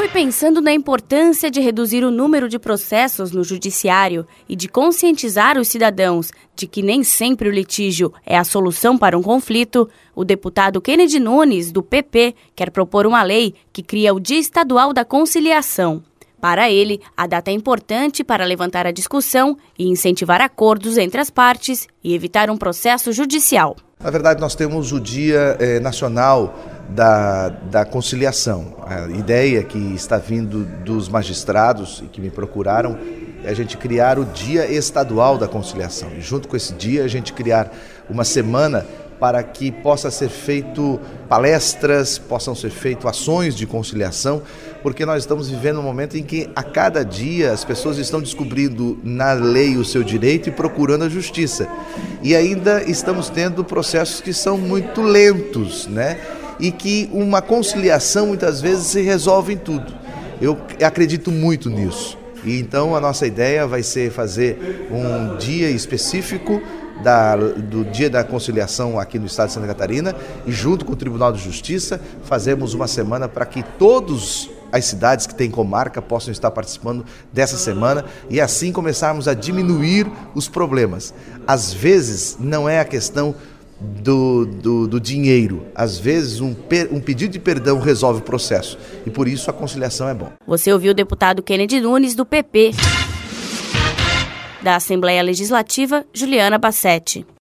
Foi pensando na importância de reduzir o número de processos no judiciário e de conscientizar os cidadãos de que nem sempre o litígio é a solução para um conflito, o deputado Kennedy Nunes, do PP, quer propor uma lei que cria o Dia Estadual da Conciliação. Para ele, a data é importante para levantar a discussão e incentivar acordos entre as partes e evitar um processo judicial. Na verdade, nós temos o Dia Nacional da Conciliação. A ideia que está vindo dos magistrados e que me procuraram é a gente criar o Dia Estadual da Conciliação. E junto com esse dia, a gente criar uma semana para que possa ser feito palestras, possam ser feitas ações de conciliação, porque nós estamos vivendo um momento em que a cada dia as pessoas estão descobrindo na lei o seu direito e procurando a justiça. E ainda estamos tendo processos que são muito lentos, né? E que uma conciliação muitas vezes se resolve em tudo. Eu acredito muito nisso. E então a nossa ideia vai ser fazer um dia específico do Dia da Conciliação aqui no estado de Santa Catarina e junto com o Tribunal de Justiça fazemos uma semana para que todas as cidades que têm comarca possam estar participando dessa semana e assim começarmos a diminuir os problemas. Às vezes não é a questão do dinheiro, às vezes um pedido de perdão resolve o processo e por isso a conciliação é bom. Você ouviu o deputado Kennedy Nunes, do PP. Da Assembleia Legislativa, Juliana Bassetti.